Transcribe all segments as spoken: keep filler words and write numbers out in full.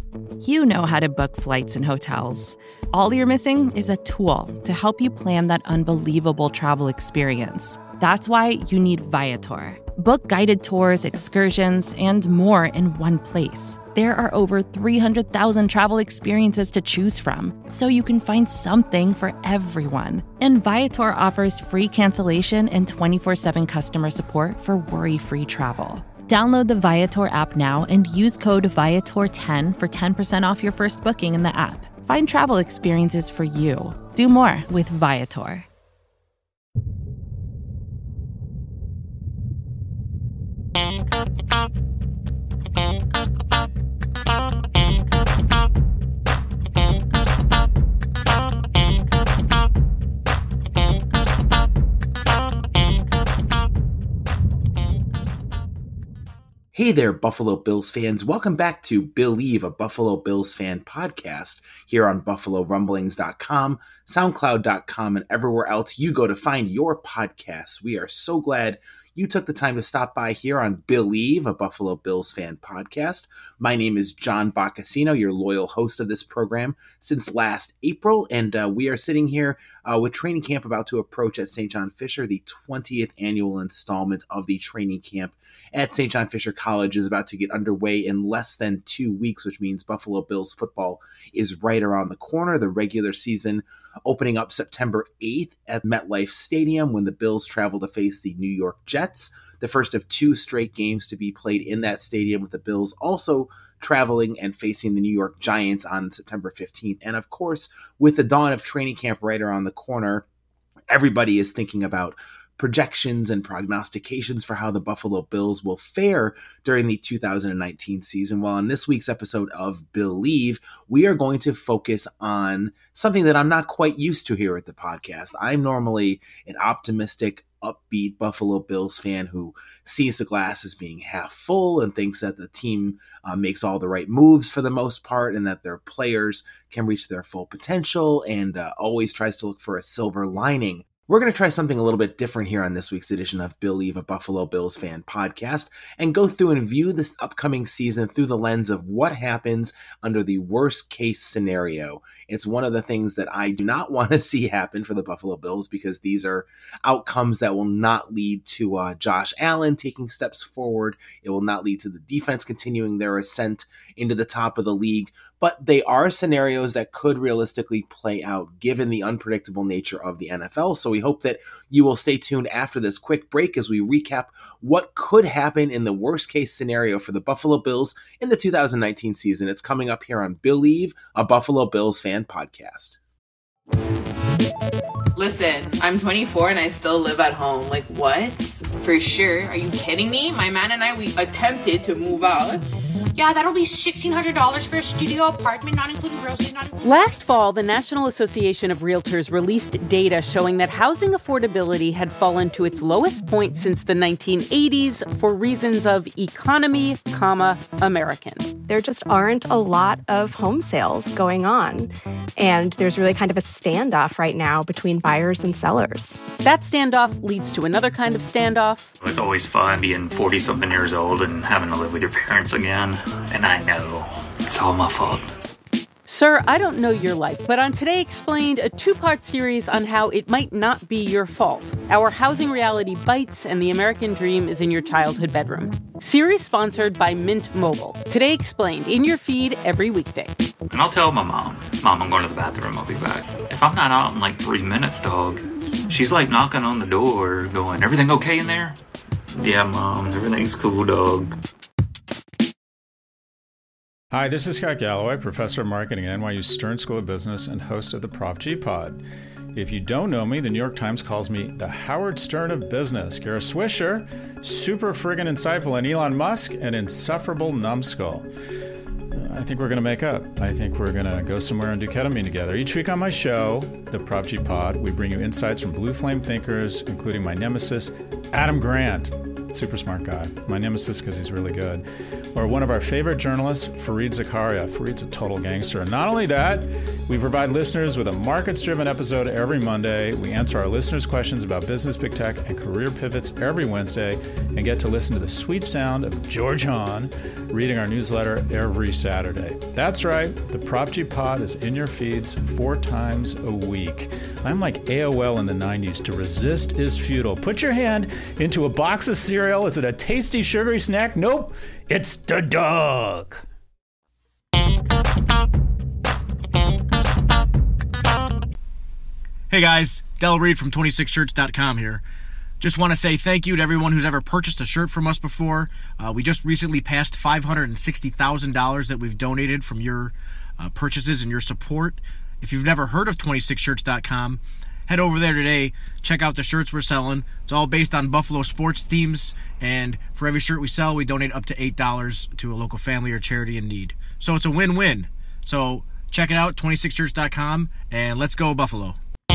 You know how to book flights and hotels. All you're missing is a tool to help you plan that unbelievable travel experience. That's why you need Viator. Book guided tours, excursions, and more in one place. There are over three hundred thousand travel experiences to choose from, so you can find something for everyone. And Viator offers free cancellation and twenty-four seven customer support for worry-free travel. Download the Viator app now and use code Viator ten for ten percent off your first booking in the app. Find travel experiences for you. Do more with Viator. Hey there, Buffalo Bills fans. Welcome back to Believe, a Buffalo Bills fan podcast here on buffalo rumblings dot com, soundcloud dot com, and everywhere else you go to find your podcasts. We are so glad you took the time to stop by here on Believe, a Buffalo Bills fan podcast. My name is John Boccacino, your loyal host of this program since last April, and uh, we are sitting here uh, with training camp about to approach at Saint John Fisher. The twentieth annual installment of the training camp at Saint John Fisher College is about to get underway in less than two weeks, which means Buffalo Bills football is right around the corner. The regular season opening up September eighth at MetLife Stadium when the Bills travel to face the New York Jets, the first of two straight games to be played in that stadium, with the Bills also traveling and facing the New York Giants on September fifteenth. And of course, with the dawn of training camp right around the corner, everybody is thinking about projections and prognostications for how the Buffalo Bills will fare during the two thousand nineteen season. Well, in this week's episode of Believe, we are going to focus on something that I'm not quite used to here at the podcast. I'm normally an optimistic, upbeat Buffalo Bills fan who sees the glass as being half full and thinks that the team uh, makes all the right moves for the most part and that their players can reach their full potential, and uh, always tries to look for a silver lining. We're going to try something a little bit different here on this week's edition of Believe, a Buffalo Bills fan podcast, and go through and view this upcoming season through the lens of what happens under the worst case scenario. It's one of the things that I do not want to see happen for the Buffalo Bills, because these are outcomes that will not lead to uh, Josh Allen taking steps forward. It will not lead to the defense continuing their ascent into the top of the league. But they are scenarios that could realistically play out given the unpredictable nature of the N F L. So we hope that you will stay tuned after this quick break as we recap what could happen in the worst case scenario for the Buffalo Bills in the two thousand nineteen season. It's coming up here on Believe, a Buffalo Bills fan podcast. Listen, I'm twenty-four and I still live at home. Like, what? For sure. Are you kidding me? My man and I, we attempted to move out. Yeah, that'll be sixteen hundred dollars for a studio apartment, not including groceries, not including... Last fall, the National Association of Realtors released data showing that housing affordability had fallen to its lowest point since the nineteen eighties for reasons of economy, comma, American. There just aren't a lot of home sales going on, and there's really kind of a standoff right now between buyers and sellers. That standoff leads to another kind of standoff. It's always fun being forty-something years old and having to live with your parents again. And I know it's all my fault. Sir, I don't know your life, but on Today Explained, a two-part series on how it might not be your fault. Our housing reality bites, and the American dream is in your childhood bedroom. Series sponsored by Mint Mobile. Today Explained, in your feed every weekday. And I'll tell my mom, Mom, I'm going to the bathroom, I'll be back. If I'm not out in like three minutes, dog, she's like knocking on the door, going, everything okay in there? Yeah, Mom, everything's cool, dog. Hi, this is Scott Galloway, professor of marketing at N Y U Stern School of Business and host of the Prof G Pod. If you don't know me, the New York Times calls me the Howard Stern of business. Kara Swisher, super friggin' insightful, and Elon Musk, an insufferable numbskull. I think we're going to make up. I think we're going to go somewhere and do ketamine together. Each week on my show, the Prof G Pod, we bring you insights from blue flame thinkers, including my nemesis, Adam Grant. Super smart guy. My nemesis because he's really good. Or one of our favorite journalists, Fareed Zakaria. Fareed's a total gangster. And not only that, we provide listeners with a markets-driven episode every Monday. We answer our listeners' questions about business, big tech, and career pivots every Wednesday, and get to listen to the sweet sound of George Hahn reading our newsletter every Saturday. That's right, the Prop G Pod is in your feeds four times a week. I'm like A O L in the nineties. To resist is futile. Put your hand into a box of cereal. Is it a tasty, sugary snack? Nope, it's the dog. Hey guys, Del Reed from twenty-six shirts dot com here. Just want to say thank you to everyone who's ever purchased a shirt from us before. Uh, we just recently passed five hundred sixty thousand dollars that we've donated from your uh, purchases and your support. If you've never heard of twenty-six shirts dot com, head over there today. Check out the shirts we're selling. It's all based on Buffalo sports teams, and for every shirt we sell, we donate up to eight dollars to a local family or charity in need. So it's a win-win. So check it out, twenty-six shirts dot com, and let's go Buffalo.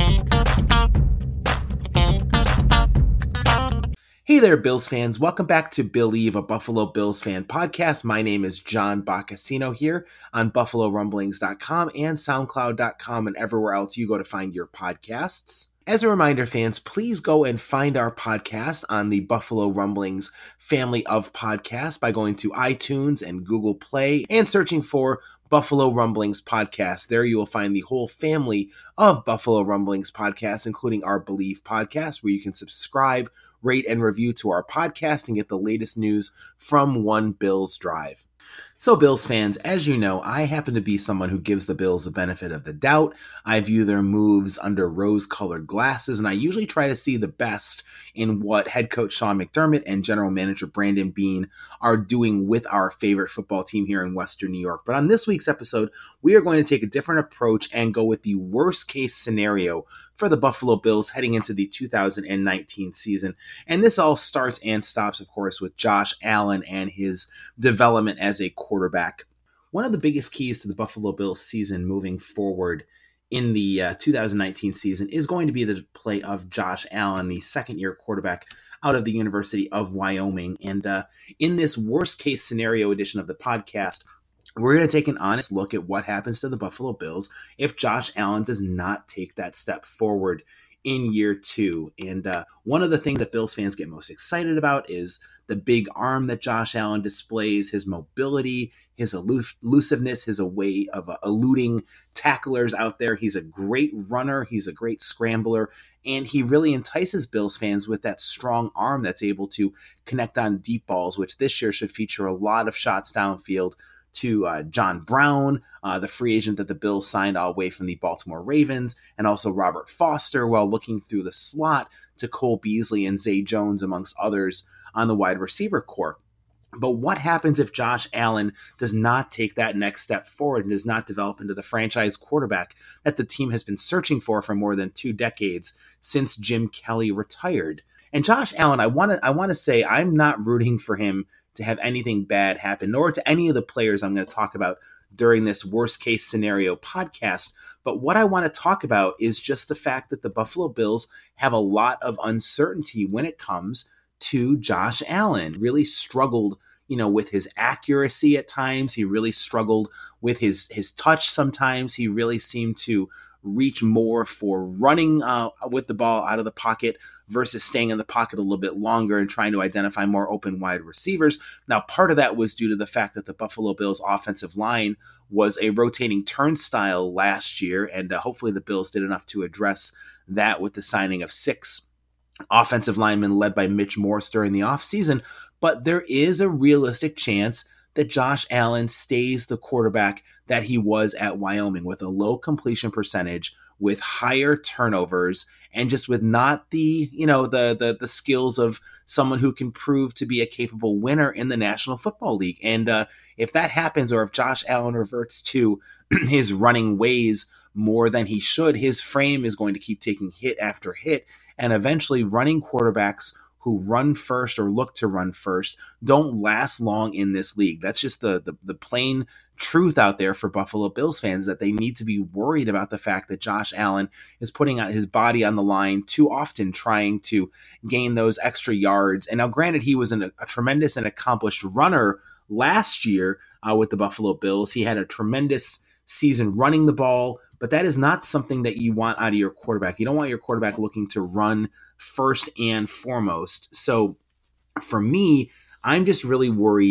Hey there, Bills fans. Welcome back to Believe, a Buffalo Bills fan podcast. My name is John Boccacino here on Buffalo Rumblings dot com and SoundCloud dot com and everywhere else you go to find your podcasts. As a reminder, fans, please go and find our podcast on the Buffalo Rumblings family of podcasts by going to iTunes and Google Play and searching for Buffalo Rumblings Podcast. There you will find the whole family of Buffalo Rumblings podcasts, including our Believe podcast, where you can subscribe, rate, and review to our podcast and get the latest news from one Bills drive. So, Bills fans, as you know, I happen to be someone who gives the Bills the benefit of the doubt. I view their moves under rose-colored glasses, and I usually try to see the best in what head coach Sean McDermott and general manager Brandon Beane are doing with our favorite football team here in Western New York. But on this week's episode, we are going to take a different approach and go with the worst-case scenario for the Buffalo Bills heading into the two thousand nineteen season. And this all starts and stops, of course, with Josh Allen and his development as a quarterback. One of the biggest keys to the Buffalo Bills season moving forward in the uh, two thousand nineteen season is going to be the play of Josh Allen, the second-year quarterback out of the University of Wyoming. And uh, in this worst-case scenario edition of the podcast, we're going to take an honest look at what happens to the Buffalo Bills if Josh Allen does not take that step forward in year two. And uh, one of the things that Bills fans get most excited about is the big arm that Josh Allen displays, his mobility, his elus- elusiveness, his way of uh, eluding tacklers out there. He's a great runner. He's a great scrambler. And he really entices Bills fans with that strong arm that's able to connect on deep balls, which this year should feature a lot of shots downfield to uh, John Brown, uh, the free agent that the Bills signed all the way from the Baltimore Ravens, and also Robert Foster, while looking through the slot to Cole Beasley and Zay Jones, amongst others, on the wide receiver corps. But what happens if Josh Allen does not take that next step forward and does not develop into the franchise quarterback that the team has been searching for for more than two decades since Jim Kelly retired? And Josh Allen, I want to I want to say I'm not rooting for him to have anything bad happen, nor to any of the players I'm going to talk about during this worst case scenario podcast. But what I want to talk about is just the fact that the Buffalo Bills have a lot of uncertainty when it comes to Josh Allen. Really struggled, you know, with his accuracy at times. He really struggled with his, his touch sometimes. He really seemed to reach more for running uh, with the ball out of the pocket versus staying in the pocket a little bit longer and trying to identify more open wide receivers. Now, part of that was due to the fact that the Buffalo Bills offensive line was a rotating turnstile last year, and uh, hopefully the Bills did enough to address that with the signing of six offensive linemen led by Mitch Morse during the offseason. But there is a realistic chance that Josh Allen stays the quarterback that he was at Wyoming, with a low completion percentage, with higher turnovers, and just with not the, you know, the the the skills of someone who can prove to be a capable winner in the National Football League. And uh, if that happens, or if Josh Allen reverts to his running ways more than he should, his frame is going to keep taking hit after hit, and eventually running quarterbacks who run first or look to run first don't last long in this league. That's just the, the the plain truth out there for Buffalo Bills fans, that they need to be worried about the fact that Josh Allen is putting out his body on the line too often, trying to gain those extra yards. And now, granted, he was an, a tremendous and accomplished runner last year uh, with the Buffalo Bills. He had a tremendous season running the ball, but that is not something that you want out of your quarterback. You don't want your quarterback looking to run first and foremost. So for me, I'm just really worried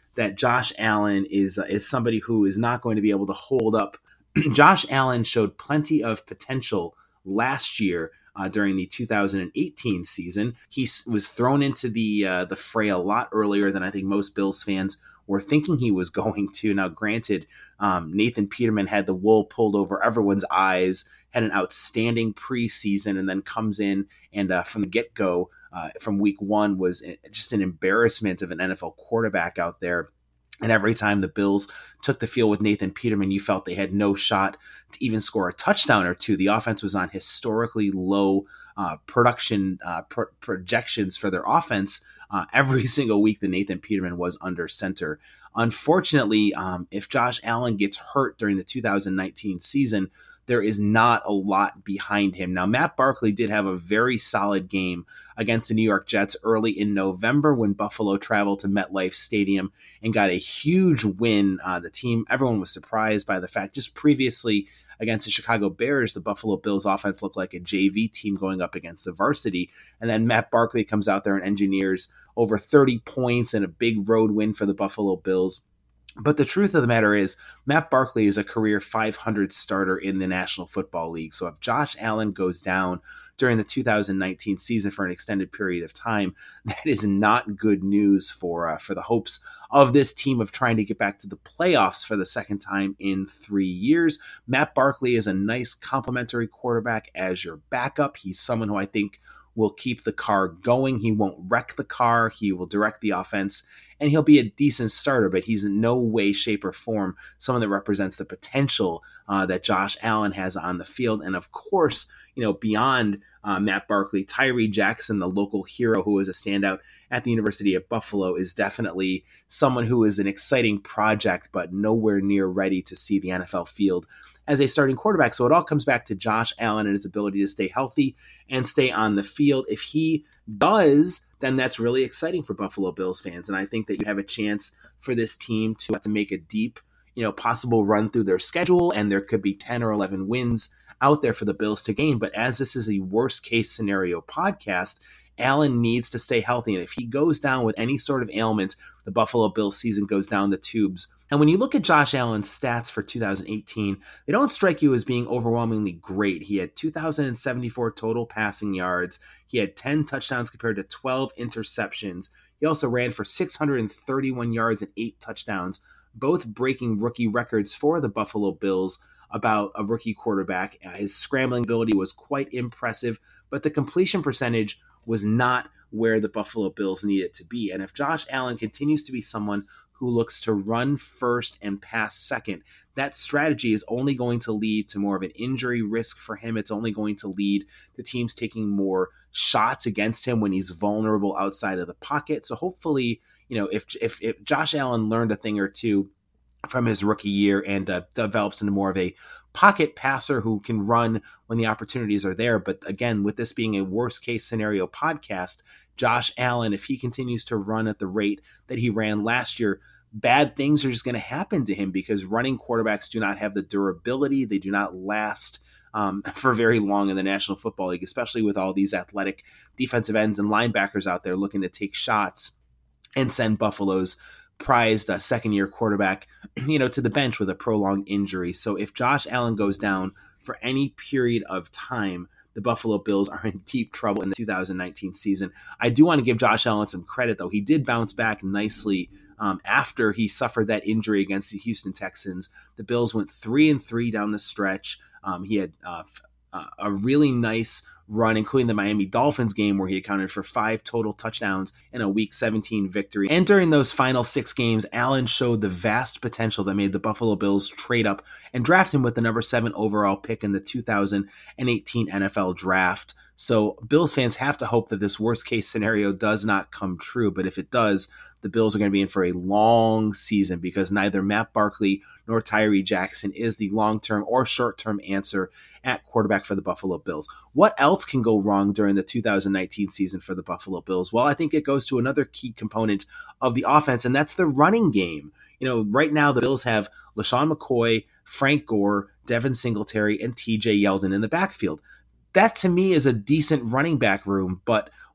that Josh Allen is uh, is somebody who is not going to be able to hold up. Josh Allen showed plenty of potential last year uh, during the two thousand eighteen season. He was thrown into the uh, the fray a lot earlier than I think most Bills fans were thinking he was going to. Now, granted, um, Nathan Peterman had the wool pulled over everyone's eyes, had an outstanding preseason, and then comes in and uh, from the get-go, uh, from week one, was just an embarrassment of an N F L quarterback out there. And every time the Bills took the field with Nathan Peterman, you felt they had no shot to even score a touchdown or two. The offense was on historically low uh, production uh, pro- projections for their offense uh, every single week that Nathan Peterman was under center. Unfortunately, um, if Josh Allen gets hurt during the two thousand nineteen season, there is not a lot behind him. Now, Matt Barkley did have a very solid game against the New York Jets early in November when Buffalo traveled to MetLife Stadium and got a huge win. Uh, the team, everyone was surprised by the fact just previously against the Chicago Bears, the Buffalo Bills offense looked like a J V team going up against the varsity. And then Matt Barkley comes out there and engineers over thirty points and a big road win for the Buffalo Bills. But the truth of the matter is, Matt Barkley is a career five hundred starter in the National Football League. So if Josh Allen goes down during the two thousand nineteen season for an extended period of time, that is not good news for uh, for the hopes of this team of trying to get back to the playoffs for the second time in three years. Matt Barkley is a nice complementary quarterback as your backup. He's someone who I think will keep the car going. He won't wreck the car. He will direct the offense, and he'll be a decent starter, but he's in no way, shape, or form someone that represents the potential uh, that Josh Allen has on the field. And of course, you know, beyond uh, Matt Barkley, Tyree Jackson, the local hero who is a standout at the University of Buffalo, is definitely someone who is an exciting project, but nowhere near ready to see the N F L field as a starting quarterback. So it all comes back to Josh Allen and his ability to stay healthy and stay on the field. If he does, then that's really exciting for Buffalo Bills fans. And I think that you have a chance for this team to, to make a deep, you know, possible run through their schedule, and there could be ten or eleven wins out there for the Bills to gain. But as this is a worst case scenario podcast, Allen needs to stay healthy. And if he goes down with any sort of ailment, the Buffalo Bills season goes down the tubes. And when you look at Josh Allen's stats for two thousand eighteen, they don't strike you as being overwhelmingly great. He had two thousand seventy-four total passing yards. He had ten touchdowns compared to twelve interceptions. He also ran for six hundred thirty-one yards and eight touchdowns, both breaking rookie records for the Buffalo Bills about a rookie quarterback. His scrambling ability was quite impressive, but the completion percentage was not where the Buffalo Bills need it to be. And if Josh Allen continues to be someone who looks to run first and pass second, that strategy is only going to lead to more of an injury risk for him. It's only going to lead to teams taking more shots against him when he's vulnerable outside of the pocket. So hopefully, you know, if if, if Josh Allen learned a thing or two from his rookie year and uh, develops into more of a pocket passer who can run when the opportunities are there. But again, with this being a worst case scenario podcast, Josh Allen, if he continues to run at the rate that he ran last year, bad things are just going to happen to him because running quarterbacks do not have the durability. They do not last um, for very long in the National Football League, especially with all these athletic defensive ends and linebackers out there looking to take shots and send Buffalo's prized uh, second-year quarterback, you know, to the bench with a prolonged injury. So if Josh Allen goes down for any period of time, the Buffalo Bills are in deep trouble in the two thousand nineteen season. I do want to give Josh Allen some credit, though. He did bounce back nicely um, after he suffered that injury against the Houston Texans. The Bills went three and three down the stretch. Um, he had uh, uh, a really nice run, including the Miami Dolphins game where he accounted for five total touchdowns in a Week seventeen victory. And during those final six games, Allen showed the vast potential that made the Buffalo Bills trade up and draft him with the number seven overall pick in the two thousand eighteen N F L draft. So Bills fans have to hope that this worst case scenario does not come true. But if it does, the Bills are going to be in for a long season because neither Matt Barkley nor Tyree Jackson is the long-term or short-term answer at quarterback for the Buffalo Bills. What else can go wrong during the two thousand nineteen season for the Buffalo Bills? Well, I think it goes to another key component of the offense, and that's the running game. You know, right now the Bills have LaShawn McCoy, Frank Gore, Devin Singletary, and T J Yeldon in the backfield. That to me is a decent running back room, but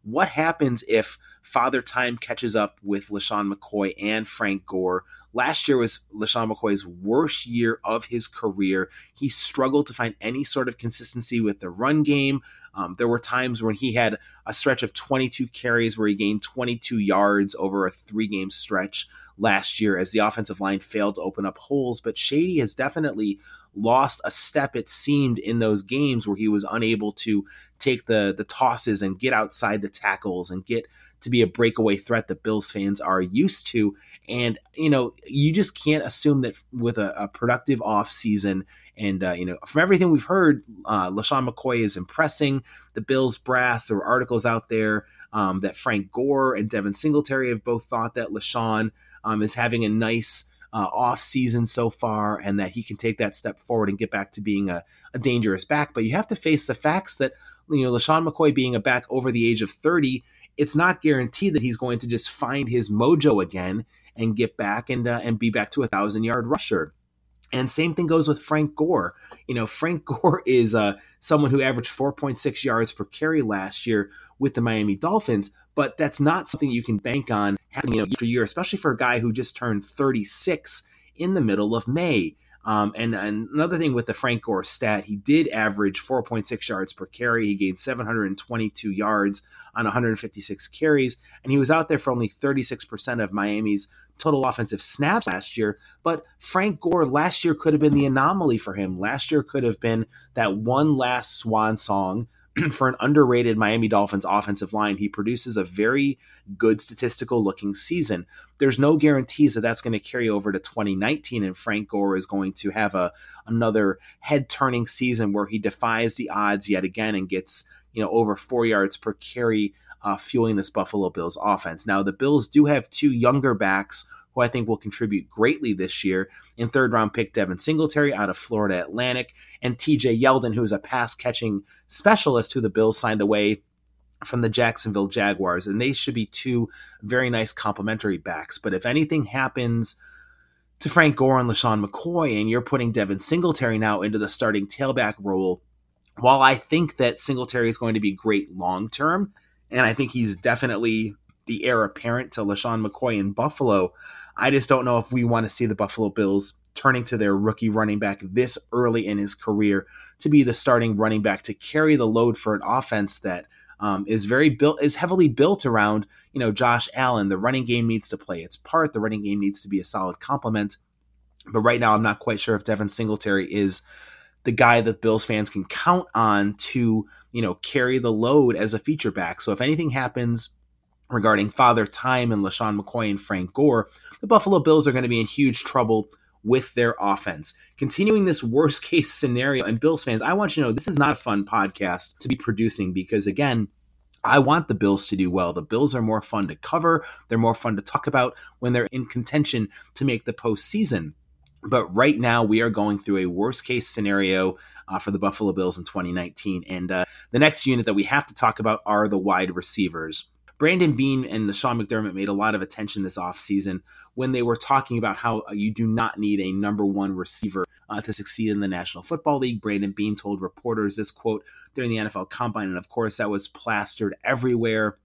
what happens if Father Time catches up with LeSean McCoy and Frank Gore? Last year was LeSean McCoy's worst year of his career. He struggled to find any sort of consistency with the run game. Um, there were times when he had a stretch of twenty-two carries where he gained twenty-two yards over a three-game stretch last year as the offensive line failed to open up holes. But Shady has definitely lost a step, it seemed, in those games where he was unable to take the the tosses and get outside the tackles and get to be a breakaway threat that Bills fans are used to. And, you know, you just can't assume that with a, a productive offseason and, uh, you know, from everything we've heard, uh, LeSean McCoy is impressing the Bills brass. There were articles out there um, that Frank Gore and Devin Singletary have both thought that LeSean um, is having a nice uh, off season so far and that he can take that step forward and get back to being a, a dangerous back. But you have to face the facts that, you know, LeSean McCoy being a back over the age of thirty, it's not guaranteed that he's going to just find his mojo again and get back and uh, and be back to a thousand-yard rusher. And same thing goes with Frank Gore. You know, Frank Gore is uh, someone who averaged four point six yards per carry last year with the Miami Dolphins, but that's not something you can bank on happening, you know, year to year, especially for a guy who just turned thirty-six in the middle of May. Um, and, and another thing with the Frank Gore stat, he did average four point six yards per carry. He gained seven hundred twenty-two yards on one hundred fifty-six carries, and he was out there for only thirty-six percent of Miami's total offensive snaps last year. But Frank Gore last year could have been the anomaly for him. Last year could have been that one last swan song for an underrated Miami Dolphins offensive line. He produces a very good statistical looking season. There's no guarantees that that's going to carry over to twenty nineteen, and Frank Gore is going to have a another head turning season where he defies the odds yet again and gets, you know, over four yards per carry, uh, fueling this Buffalo Bills offense. Now, the Bills do have two younger backs who I think will contribute greatly this year in third-round pick Devin Singletary out of Florida Atlantic and T J Yeldon, who is a pass-catching specialist who the Bills signed away from the Jacksonville Jaguars. And they should be two very nice complementary backs. But if anything happens to Frank Gore and LeSean McCoy and you're putting Devin Singletary now into the starting tailback role, while I think that Singletary is going to be great long-term, and I think he's definitely the heir apparent to LeSean McCoy in Buffalo, I just don't know if we want to see the Buffalo Bills turning to their rookie running back this early in his career to be the starting running back to carry the load for an offense that um, is very built, is heavily built around, you know, Josh Allen. The running game needs to play its part. The running game needs to be a solid complement. But right now, I'm not quite sure if Devin Singletary is the guy that Bills fans can count on to, you know, carry the load as a feature back. So if anything happens regarding Father Time and LeSean McCoy and Frank Gore, the Buffalo Bills are going to be in huge trouble with their offense. Continuing this worst case scenario, and Bills fans, I want you to know this is not a fun podcast to be producing because, again, I want the Bills to do well. The Bills are more fun to cover. They're more fun to talk about when they're in contention to make the postseason. But right now, we are going through a worst-case scenario uh, for the Buffalo Bills in twenty nineteen. And uh, the next unit that we have to talk about are the wide receivers. Brandon Beane and Sean McDermott made a lot of attention this offseason when they were talking about how you do not need a number one receiver uh, to succeed in the National Football League. Brandon Beane told reporters this quote during the N F L Combine, and of course that was plastered everywhere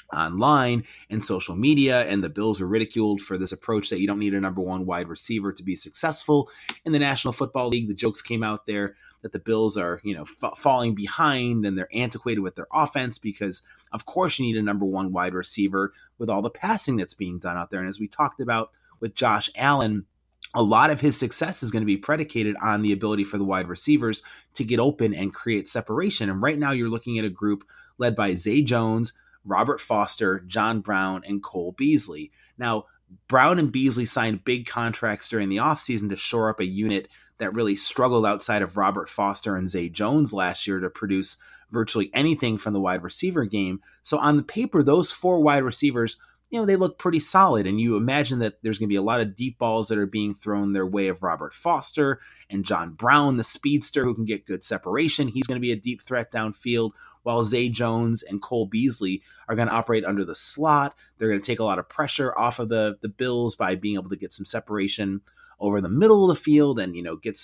online and social media, and the Bills were ridiculed for this approach that you don't need a number one wide receiver to be successful in the National Football League. The jokes came out there that the Bills are, you know, f- falling behind and they're antiquated with their offense because, of course, you need a number one wide receiver with all the passing that's being done out there. And as we talked about with Josh Allen, a lot of his success is going to be predicated on the ability for the wide receivers to get open and create separation. And right now you're looking at a group led by Zay Jones, Robert Foster, John Brown, and Cole Beasley. Now, Brown and Beasley signed big contracts during the offseason to shore up a unit that really struggled outside of Robert Foster and Zay Jones last year to produce virtually anything from the wide receiver game. So on the paper, those four wide receivers, you know, they look pretty solid. And you imagine that there's going to be a lot of deep balls that are being thrown their way of Robert Foster and John Brown, the speedster who can get good separation. He's going to be a deep threat downfield, while Zay Jones and Cole Beasley are going to operate under the slot. They're going to take a lot of pressure off of the, the Bills by being able to get some separation over the middle of the field and, you know, get some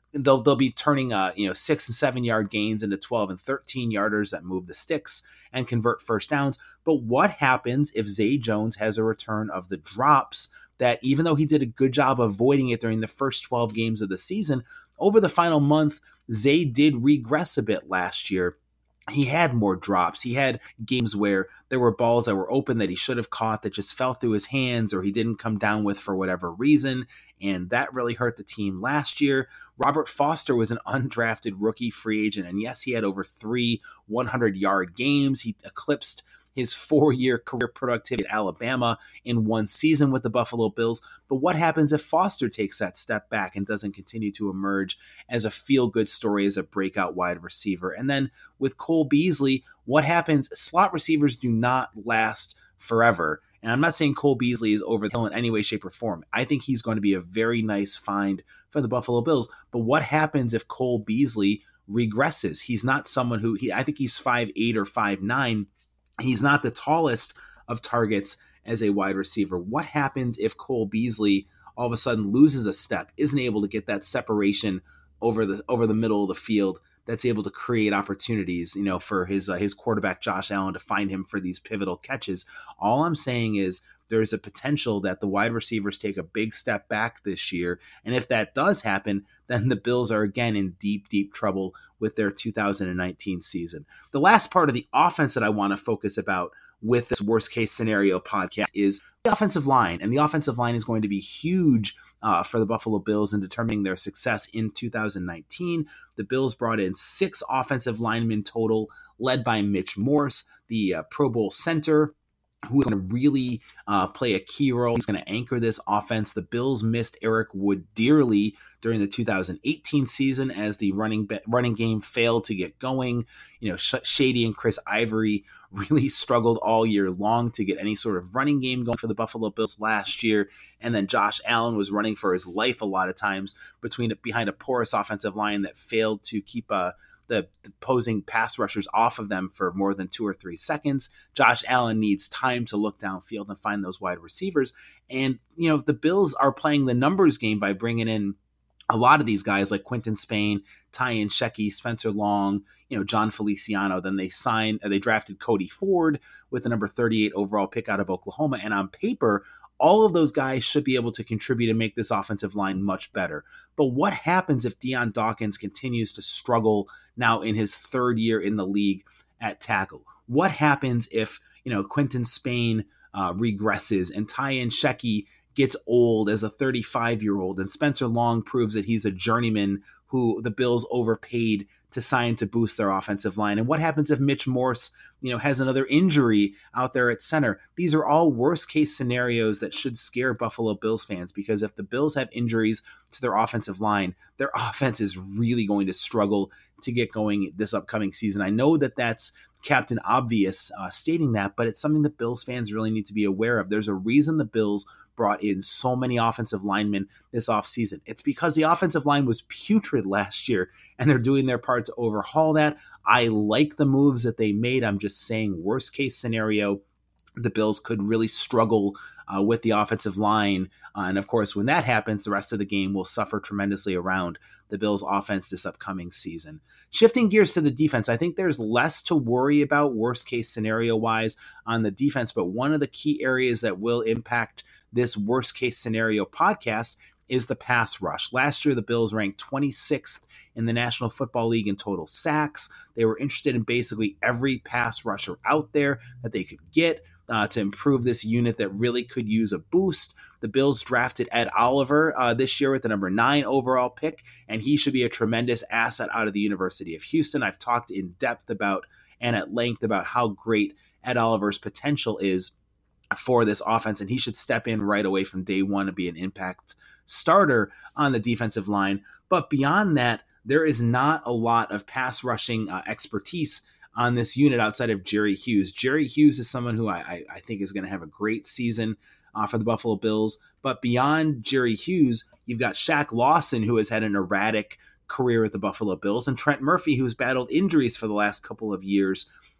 they'll they'll be turning uh you know six and seven yard gains into twelve and thirteen yarders that move the sticks and convert first downs. But what happens if Zay Jones has a return of the drops that, even though he did a good job avoiding it during the first twelve games of the season, over the final month, Zay did regress a bit last year. He had more drops. He had games where there were balls that were open that he should have caught that just fell through his hands or he didn't come down with for whatever reason, and that really hurt the team last year. Robert Foster was an undrafted rookie free agent, and yes, he had over three hundred-yard games. He eclipsed his four-year career productivity at Alabama in one season with the Buffalo Bills. But what happens if Foster takes that step back and doesn't continue to emerge as a feel-good story as a breakout wide receiver? And then with Cole Beasley, what happens? Slot receivers do not last forever. And I'm not saying Cole Beasley is over the hill in any way, shape, or form. I think he's going to be a very nice find for the Buffalo Bills. But what happens if Cole Beasley regresses? He's not someone who, he, I think he's five eight or five nine. He's not the tallest of targets as a wide receiver. What happens if Cole Beasley all of a sudden loses a step, isn't able to get that separation over the over the middle of the field that's able to create opportunities, you know, for his uh, his quarterback Josh Allen to find him for these pivotal catches? All I'm saying is there's a potential that the wide receivers take a big step back this year. And if that does happen, then the Bills are again in deep, deep trouble with their two thousand nineteen season. The last part of the offense that I want to focus about with this worst case scenario podcast is the offensive line. And the offensive line is going to be huge uh, for the Buffalo Bills in determining their success in two thousand nineteen. The Bills brought in six offensive linemen total, led by Mitch Morse, the uh, Pro Bowl center, who is going to really uh, play a key role. He's going to anchor this offense. The Bills missed Eric Wood dearly during the two thousand eighteen season as the running be- running game failed to get going. You know, Sh- Shady and Chris Ivory really struggled all year long to get any sort of running game going for the Buffalo Bills last year. And then Josh Allen was running for his life a lot of times between behind a porous offensive line that failed to keep a the opposing pass rushers off of them for more than two or three seconds. Josh Allen needs time to look downfield and find those wide receivers. And, you know, the Bills are playing the numbers game by bringing in a lot of these guys like Quinton Spain, Tyan Shecky, Spencer Long, you know, John Feliciano. Then they signed, they drafted Cody Ford with the number thirty-eight overall pick out of Oklahoma. And on paper, all of those guys should be able to contribute and make this offensive line much better. But what happens if Dion Dawkins continues to struggle now in his third year in the league at tackle? What happens if, you know, Quinton Spain uh, regresses and Tyan Shecky gets old as a thirty-five-year-old and Spencer Long proves that he's a journeyman who the Bills overpaid to sign to boost their offensive line? And what happens if Mitch Morse, you know, has another injury out there at center? These are all worst case scenarios that should scare Buffalo Bills fans, because if the Bills have injuries to their offensive line, their offense is really going to struggle to get going this upcoming season. I know that that's Captain Obvious uh, stating that, but it's something that Bills fans really need to be aware of. There's a reason the Bills brought in so many offensive linemen this offseason. It's because the offensive line was putrid last year, and they're doing their part to overhaul that. I like the moves that they made. I'm just saying, worst case scenario, the Bills could really struggle uh, with the offensive line. Uh, and of course, when that happens, the rest of the game will suffer tremendously around the Bills offense this upcoming season. Shifting gears to the defense, I think there's less to worry about worst case scenario wise on the defense, but one of the key areas that will impact this worst case scenario podcast is the pass rush. Last year, the Bills ranked twenty-sixth in the National Football League in total sacks. They were interested in basically every pass rusher out there that they could get uh, to improve this unit that really could use a boost. The Bills drafted Ed Oliver uh, this year with the number nine overall pick, and he should be a tremendous asset out of the University of Houston. I've talked in depth about and at length about how great Ed Oliver's potential is for this offense, and he should step in right away from day one and be an impact starter on the defensive line. But beyond that, there is not a lot of pass rushing uh, expertise on this unit outside of Jerry Hughes. Jerry Hughes is someone who I, I think is going to have a great season uh, for the Buffalo Bills. But beyond Jerry Hughes, you've got Shaq Lawson, who has had an erratic career with the Buffalo Bills, and Trent Murphy, who's battled injuries for the last couple of years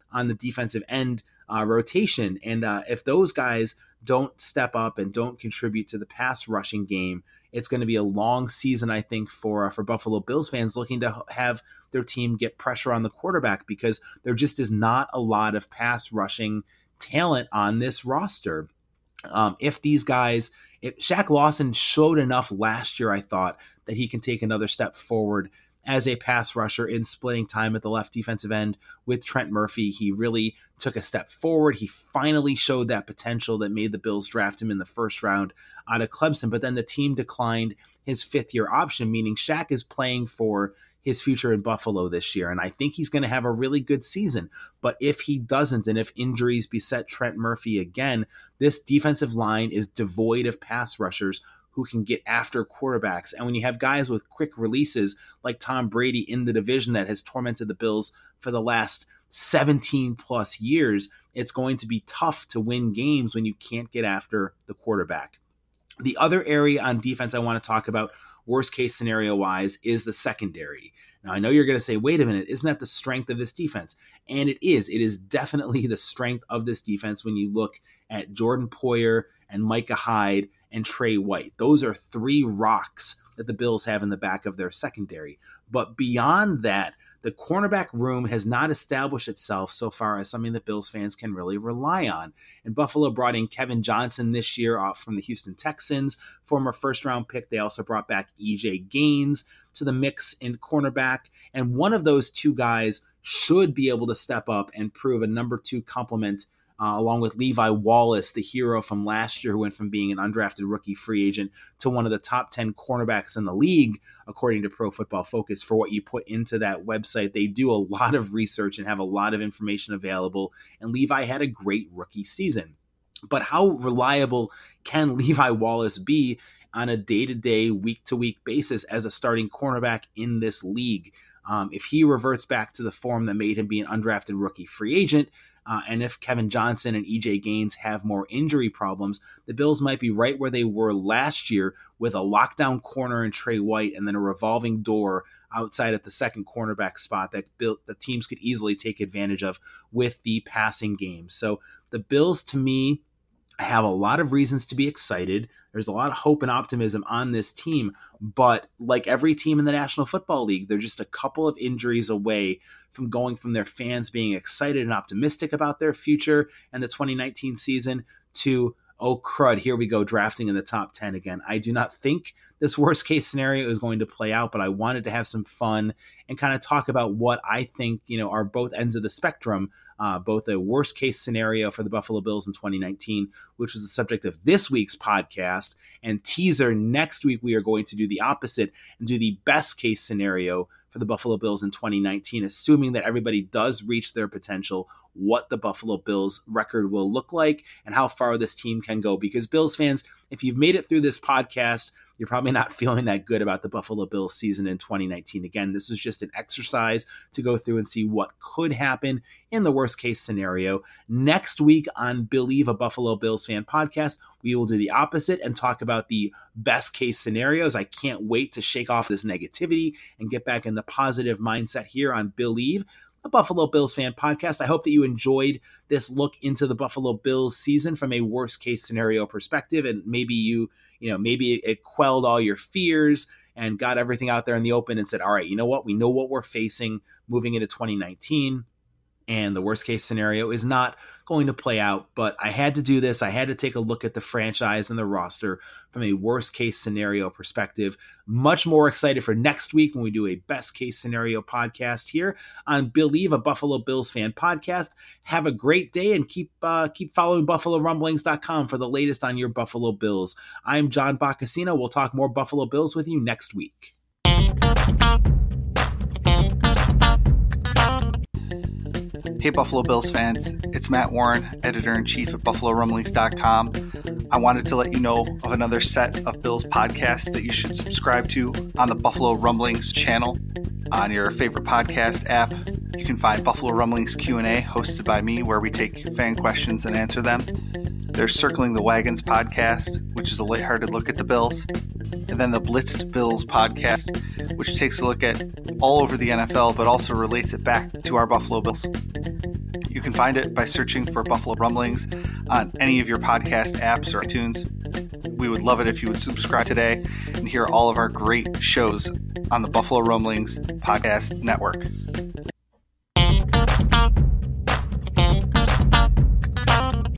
on the defensive end uh, rotation. And uh, if those guys don't step up and don't contribute to the pass rushing game, it's going to be a long season, I think, for uh, for Buffalo Bills fans looking to have their team get pressure on the quarterback, because there just is not a lot of pass rushing talent on this roster. Um, if these guys, if Shaq Lawson showed enough last year, I thought, that he can take another step forward as a pass rusher in splitting time at the left defensive end with Trent Murphy. He really took a step forward. He finally showed that potential that made the Bills draft him in the first round out of Clemson. But then the team declined his fifth year option, meaning Shaq is playing for his future in Buffalo this year. And I think he's going to have a really good season. But if he doesn't, and if injuries beset Trent Murphy again, this defensive line is devoid of pass rushers who can get after quarterbacks. And when you have guys with quick releases like Tom Brady in the division that has tormented the Bills for the last seventeen plus years, it's going to be tough to win games when you can't get after the quarterback. The other area on defense I want to talk about, worst case scenario wise, is the secondary. Now, I know you're going to say, wait a minute, isn't that the strength of this defense? And it is. It is definitely the strength of this defense when you look at Jordan Poyer and Micah Hyde and Trey White. Those are three rocks that the Bills have in the back of their secondary. But beyond that, the cornerback room has not established itself so far as something that Bills fans can really rely on. And Buffalo brought in Kevin Johnson this year off from the Houston Texans, former first-round pick. They also brought back E J Gaines to the mix in cornerback. And one of those two guys should be able to step up and prove a number two complement, Uh, along with Levi Wallace, the hero from last year, who went from being an undrafted rookie free agent to one of the top ten cornerbacks in the league, according to Pro Football Focus. For what you put into that website, they do a lot of research and have a lot of information available, and Levi had a great rookie season. But how reliable can Levi Wallace be on a day-to-day, week-to-week basis as a starting cornerback in this league? Um, if he reverts back to the form that made him be an undrafted rookie free agent, Uh, and if Kevin Johnson and E J Gaines have more injury problems, the Bills might be right where they were last year with a lockdown corner in Trey White and then a revolving door outside at the second cornerback spot that Bill, the teams could easily take advantage of with the passing game. So the Bills, to me, have a lot of reasons to be excited. There's a lot of hope and optimism on this team, but like every team in the National Football League, they're just a couple of injuries away from going from their fans being excited and optimistic about their future and the twenty nineteen season to, oh crud, here we go, drafting in the top ten again. I do not think this worst case scenario is going to play out, but I wanted to have some fun and kind of talk about what I think, you know, are both ends of the spectrum, uh, both a worst case scenario for the Buffalo Bills in twenty nineteen, which was the subject of this week's podcast, and teaser, next week we are going to do the opposite and do the best case scenario for the Buffalo Bills in twenty nineteen, assuming that everybody does reach their potential, what the Buffalo Bills record will look like and how far this team can go. Because Bills fans, if you've made it through this podcast, you're probably not feeling that good about the Buffalo Bills season in twenty nineteen. Again, this is just an exercise to go through and see what could happen in the worst case scenario. Next week on Believe, a Buffalo Bills fan podcast, we will do the opposite and talk about the best case scenarios. I can't wait to shake off this negativity and get back in the positive mindset here on Believe, a Buffalo Bills fan podcast. I hope that you enjoyed this look into the Buffalo Bills season from a worst case scenario perspective. And maybe you, you know, maybe it quelled all your fears and got everything out there in the open and said, all right, you know what? We know what we're facing moving into twenty nineteen. And the worst case scenario is not going to play out, but I had to do this. I had to take a look at the franchise and the roster from a worst case scenario perspective. Much more excited for next week when we do a best case scenario podcast here on Believe, a Buffalo Bills fan podcast. Have a great day and keep uh, keep following Buffalo Rumblings dot com for the latest on your Buffalo Bills. I'm John Boccacino. We'll talk more Buffalo Bills with you next week. Hey Buffalo Bills fans, it's Matt Warren, editor-in-chief at Buffalo Rumblings dot com. I wanted to let you know of another set of Bills podcasts that you should subscribe to on the Buffalo Rumblings channel on your favorite podcast app. You can find Buffalo Rumblings Q and A hosted by me, where we take fan questions and answer them. There's Circling the Wagons podcast, which is a lighthearted look at the Bills. And then the Blitzed Bills podcast, which takes a look at all over the N F L, but also relates it back to our Buffalo Bills. You You can find it by searching for Buffalo Rumblings on any of your podcast apps or iTunes. We would love it if you would subscribe today and hear all of our great shows on the Buffalo Rumblings Podcast Network.